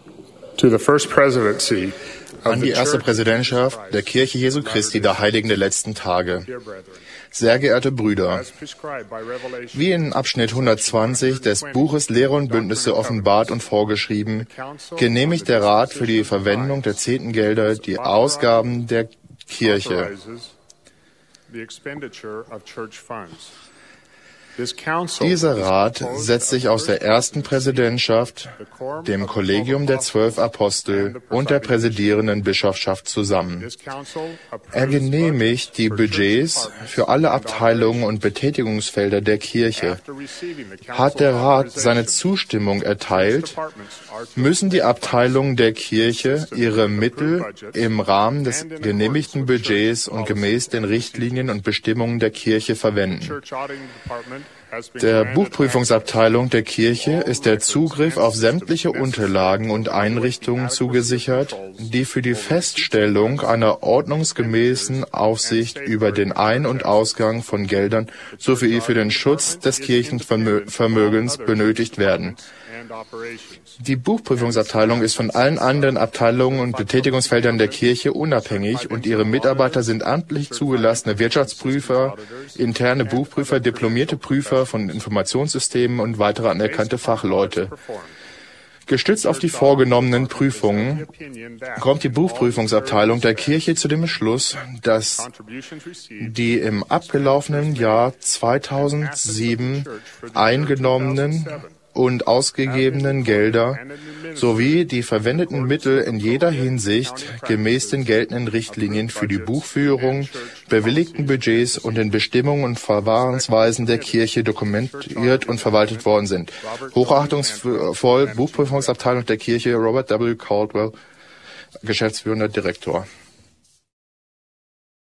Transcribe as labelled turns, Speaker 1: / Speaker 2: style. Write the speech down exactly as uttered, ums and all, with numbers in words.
Speaker 1: to the first presidency
Speaker 2: An die erste Präsidentschaft der Kirche Jesu Christi der Heiligen der letzten Tage. Sehr geehrte Brüder, wie in Abschnitt hundertzwanzig des Buches Lehre und Bündnisse offenbart und vorgeschrieben, genehmigt der Rat für die Verwendung der Zehntengelder die Ausgaben der Kirche. Dieser Rat setzt sich aus der ersten Präsidentschaft, dem Kollegium der zwölf Apostel und der präsidierenden Bischofschaft zusammen. Er genehmigt die Budgets für alle Abteilungen und Betätigungsfelder der Kirche. Hat der Rat seine Zustimmung erteilt, müssen die Abteilungen der Kirche ihre Mittel im Rahmen des genehmigten Budgets und gemäß den Richtlinien und Bestimmungen der Kirche verwenden. Der Buchprüfungsabteilung der Kirche ist der Zugriff auf sämtliche Unterlagen und Einrichtungen zugesichert, die für die Feststellung einer ordnungsgemäßen Aufsicht über den Ein- und Ausgang von Geldern sowie für den Schutz des Kirchenvermögens benötigt werden. Die Buchprüfungsabteilung ist von allen anderen Abteilungen und Betätigungsfeldern der Kirche unabhängig und ihre Mitarbeiter sind amtlich zugelassene Wirtschaftsprüfer, interne Buchprüfer, diplomierte Prüfer von Informationssystemen und weitere anerkannte Fachleute. Gestützt auf die vorgenommenen Prüfungen kommt die Buchprüfungsabteilung der Kirche zu dem Beschluss, dass die im abgelaufenen Jahr zweitausendsieben eingenommenen und ausgegebenen Gelder sowie die verwendeten Mittel in jeder Hinsicht gemäß den geltenden Richtlinien für die Buchführung, bewilligten Budgets und den Bestimmungen und Verfahrensweisen der Kirche dokumentiert und verwaltet worden sind. Hochachtungsvoll, Buchprüfungsabteilung der Kirche, Robert W. Caldwell, geschäftsführender Direktor.